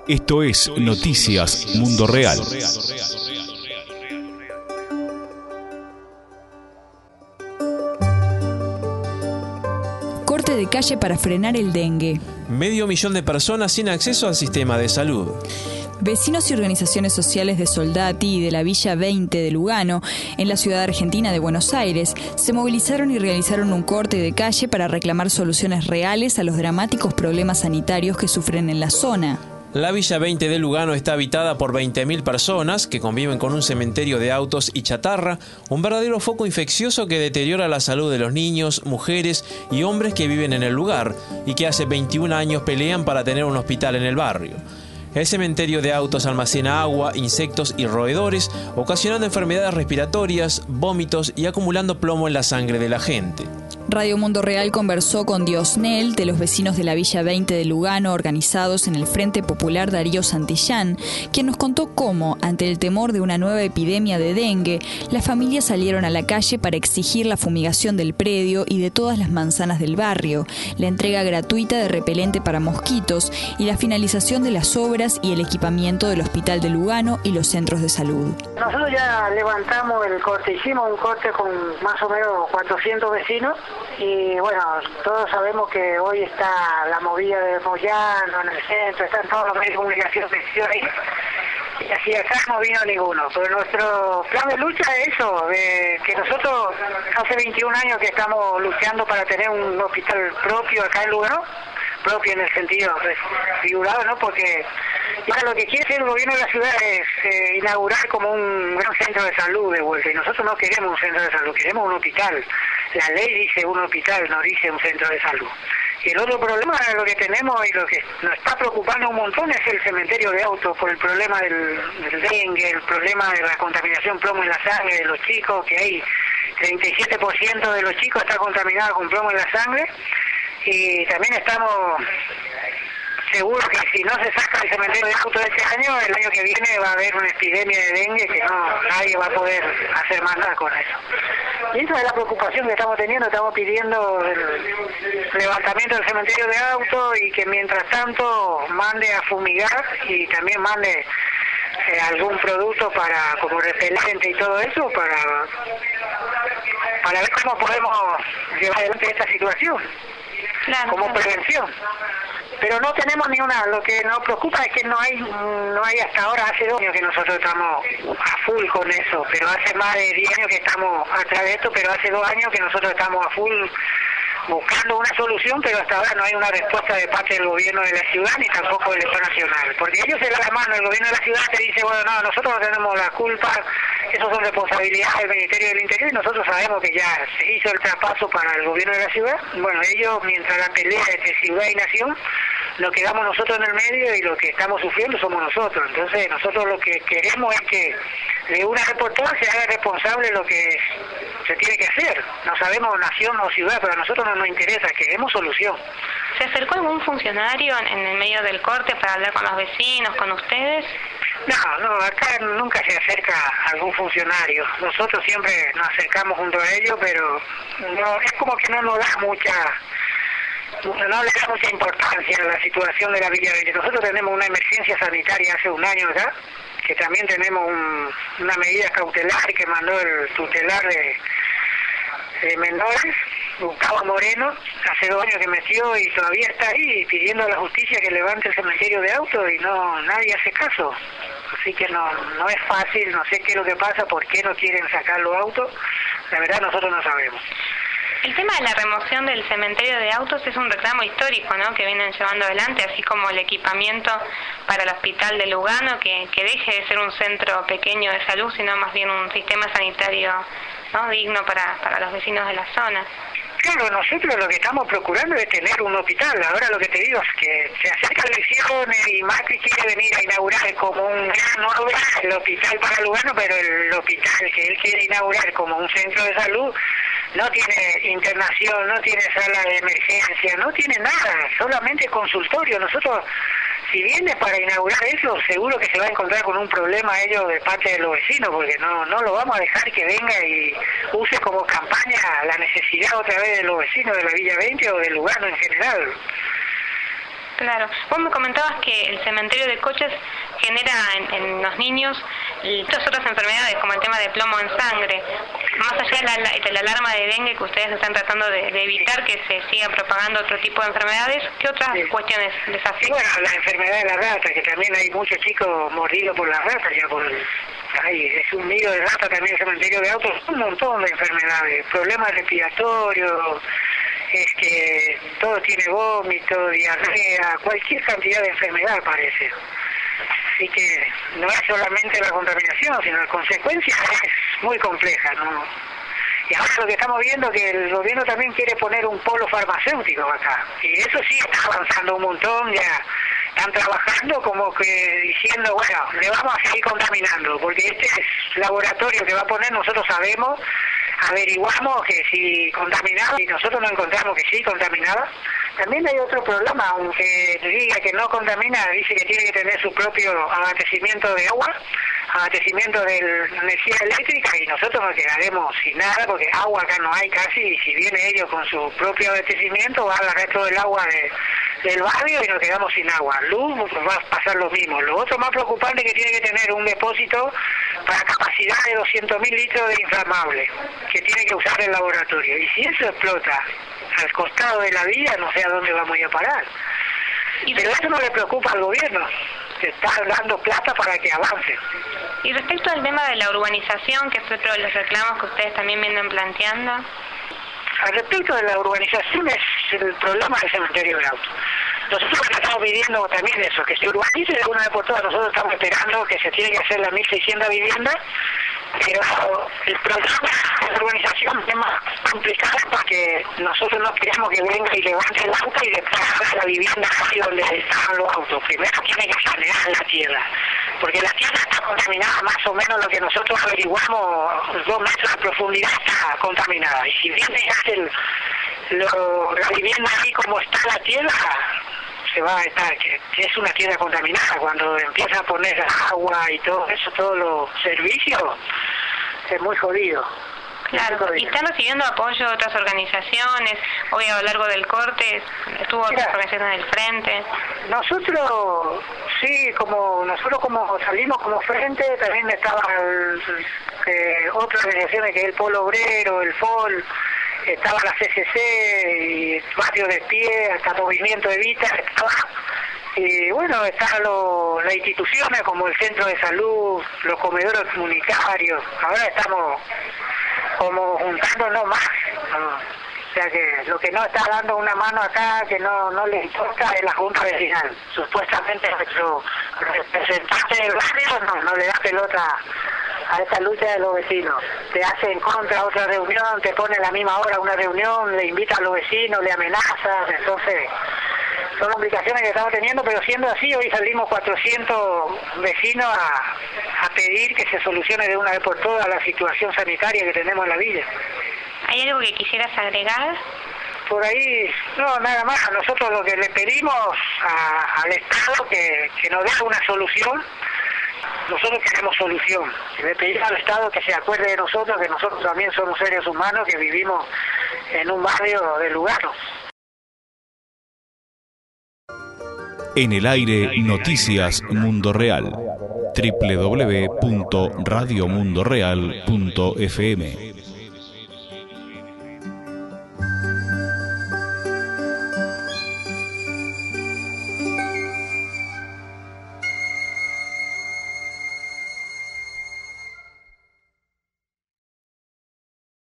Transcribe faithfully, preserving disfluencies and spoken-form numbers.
Esto es Noticias Mundo Real. Corte de calle para frenar el dengue. Medio millón de personas sin acceso al sistema de salud. Vecinos y organizaciones sociales de Soldati y de la Villa veinte de Lugano, en la ciudad argentina de Buenos Aires, se movilizaron y realizaron un corte de calle para reclamar soluciones reales a los dramáticos problemas sanitarios que sufren en la zona. La Villa veinte de Lugano está habitada por veinte mil personas que conviven con un cementerio de autos y chatarra, un verdadero foco infeccioso que deteriora la salud de los niños, mujeres y hombres que viven en el lugar y que hace veintiún años pelean para tener un hospital en el barrio. El cementerio de autos almacena agua, insectos y roedores, ocasionando enfermedades respiratorias, vómitos y acumulando plomo en la sangre de la gente. Radio Mundo Real conversó con Diosnel, de los vecinos de la Villa veinte de Lugano, organizados en el Frente Popular Darío Santillán, quien nos contó cómo, ante el temor de una nueva epidemia de dengue, las familias salieron a la calle para exigir la fumigación del predio y de todas las manzanas del barrio, la entrega gratuita de repelente para mosquitos y la finalización de las obras y el equipamiento del Hospital de Lugano y los centros de salud. Nosotros ya levantamos el corte, hicimos un corte con más o menos cuatrocientos vecinos. Y bueno, todos sabemos que hoy está la movida de Moyano en el centro, están todos los medios de comunicación ahí, y así acá no vino ninguno. Pero nuestro plan de lucha es eso, de que nosotros hace veintiún años que estamos luchando para tener un hospital propio acá en Lugano, propio en el sentido pues, figurado, ¿no? Porque ya lo que quiere hacer el gobierno de la ciudad es eh, inaugurar como un gran centro de salud de vuelta, y nosotros no queremos un centro de salud, queremos un hospital. La ley dice un hospital, no dice un centro de salud. Y el otro problema, lo que tenemos y lo que nos está preocupando un montón es el cementerio de autos, por el problema del, del dengue, el problema de la contaminación plomo en la sangre de los chicos, que hay treinta y siete por ciento de los chicos está contaminado con plomo en la sangre. Y también estamos seguros que si no se saca el cementerio de autos este año, el año que viene va a haber una epidemia de dengue que no nadie va a poder hacer más nada con eso. Y esa es la preocupación que estamos teniendo, estamos pidiendo el levantamiento del cementerio de autos y que mientras tanto mande a fumigar y también mande eh, algún producto para como repelente y todo eso para, para ver cómo podemos llevar adelante esta situación. Claro, como claro. Prevención. Pero no tenemos ni una, lo que nos preocupa es que no hay no hay hasta ahora, hace dos años que nosotros estamos a full con eso, pero hace más de diez años que estamos atrás de esto, pero hace dos años que nosotros estamos a full buscando una solución, pero hasta ahora no hay una respuesta de parte del gobierno de la ciudad ni tampoco del Estado Nacional, porque ellos se dan la mano, el gobierno de la ciudad te dice, bueno, no, nosotros no tenemos la culpa, eso son responsabilidades del Ministerio del Interior y nosotros sabemos que ya se hizo el traspaso para el gobierno de la ciudad. Bueno, ellos, mientras la pelea entre ciudad y nación, lo quedamos nosotros en el medio y lo que estamos sufriendo somos nosotros. Entonces nosotros lo que queremos es que de una vez por todas se haga responsable lo que se tiene que hacer. No sabemos nación o ciudad, pero a nosotros no nos interesa, queremos solución. ¿Se acercó algún funcionario en el medio del corte para hablar con los vecinos, con ustedes? No, no, acá nunca se acerca algún funcionario. Nosotros siempre nos acercamos junto a ellos, pero no es como que no nos da mucha... no le da mucha importancia a la situación de la Villa veinte. Nosotros tenemos una emergencia sanitaria hace un año acá, que también tenemos un, una medida cautelar que mandó el tutelar de, de menores, Gustavo Moreno, hace dos años que metió y todavía está ahí pidiendo a la justicia que levante el cementerio de autos y no nadie hace caso. Así que no no es fácil, no sé qué es lo que pasa, por qué no quieren sacar los autos, la verdad nosotros no sabemos. El tema de la remoción del cementerio de autos es un reclamo histórico, ¿no?, que vienen llevando adelante, así como el equipamiento para el hospital de Lugano, que, que deje de ser un centro pequeño de salud, sino más bien un sistema sanitario, ¿no?, digno para, para los vecinos de la zona. Claro, nosotros lo que estamos procurando es tener un hospital. Ahora lo que te digo es que se acercan elecciones y Macri quiere venir a inaugurar como un gran obra el hospital para Lugano, pero el hospital que él quiere inaugurar como un centro de salud no tiene internación, no tiene sala de emergencia, no tiene nada, solamente consultorio. Nosotros, si viene para inaugurar eso, seguro que se va a encontrar con un problema ellos de parte de los vecinos, porque no no lo vamos a dejar que venga y use como campaña la necesidad otra vez de los vecinos de la Villa veinte o de Lugano en general. Claro. Vos me comentabas que el cementerio de coches genera en, en los niños muchas otras enfermedades, como el tema de plomo en sangre. Más allá de la, de la alarma de dengue que ustedes están tratando de, de evitar que se sigan propagando otro tipo de enfermedades, ¿qué otras sí. cuestiones les afectan? Bueno, la enfermedad de la rata, que también hay muchos chicos mordidos por las ratas, ya por el, ay, es un nido de rata también el cementerio de autos, un montón de enfermedades, problemas respiratorios, es que todo tiene vómito, diarrea, cualquier cantidad de enfermedad parece. Así que no es solamente la contaminación, sino la consecuencia es muy compleja, ¿no? Y ahora lo que estamos viendo es que el gobierno también quiere poner un polo farmacéutico acá. Y eso sí está avanzando un montón, ya están trabajando como que diciendo, bueno, le vamos a seguir contaminando, porque este es laboratorio que va a poner, nosotros sabemos, averiguamos que si contaminaba y nosotros no encontramos que sí contaminaba. También hay otro problema, aunque diga que no contamina, dice que tiene que tener su propio abastecimiento de agua, abastecimiento de energía eléctrica, y nosotros nos quedaremos sin nada porque agua acá no hay casi, y si viene ellos con su propio abastecimiento va a agarrar todo el agua de, del barrio y nos quedamos sin agua. Luz, pues va a pasar lo mismo. Lo otro más preocupante es que tiene que tener un depósito para capacidad de doscientos mil litros de inflamable que tiene que usar el laboratorio, y si eso explota al costado de la vía, no sé a dónde vamos a ir a parar. Pero eso no le preocupa al gobierno, que está dando plata para que avance. Y respecto al tema de la urbanización, que es otro de los reclamos que ustedes también vienen planteando. Al respecto de la urbanización es el problema del cementerio de autos. Nosotros estamos pidiendo también eso, que se urbanice de una vez por todas. Nosotros estamos esperando que se tiene que hacer las mil seiscientas viviendas, pero el problema de la urbanización es más complicado porque nosotros no queremos que venga y levante el auto y después haga la vivienda ahí donde están los autos. Primero tiene que sanear la tierra, porque la tierra está contaminada, más o menos lo que nosotros averiguamos, dos metros de profundidad está contaminada. Y si viene y hace el, lo, la vivienda ahí como está la tierra, se va a estar, que, que es una tierra contaminada. Cuando empieza a poner agua y todo eso, todos los servicios, es muy jodido. Claro, y están recibiendo apoyo de otras organizaciones, hoy a lo largo del corte estuvo Mira, otras organizaciones del frente. Nosotros, sí, como nosotros como salimos como frente, también estaba el, eh, otras organizaciones que es el Polo Obrero, el F O L, estaba la C C C, y Barrio de Pie, hasta Movimiento Evita, estaba, y bueno, están lo, las instituciones como el Centro de Salud, los comedores comunitarios. Ahora estamos como juntándonos más, ¿no? O sea que lo que no está dando una mano acá, que no no le importa, es la Junta Vecinal. Supuestamente nuestro representante del barrio no, no le da pelota a esta lucha de los vecinos. Te hace en contra otra reunión, te pone a la misma hora una reunión, le invita a los vecinos, le amenaza. Entonces son complicaciones que estamos teniendo, pero siendo así, hoy salimos cuatrocientos vecinos a, a pedir que se solucione de una vez por todas la situación sanitaria que tenemos en la villa. ¿Hay algo que quisieras agregar? Por ahí, no, nada más. Nosotros lo que le pedimos a, al Estado que, que nos dé una solución. Nosotros queremos solución. Le pedimos al Estado que se acuerde de nosotros, que nosotros también somos seres humanos que vivimos en un barrio de Lugano. En el aire, Noticias Mundo Real. doble u doble u doble u punto radio mundo real punto f m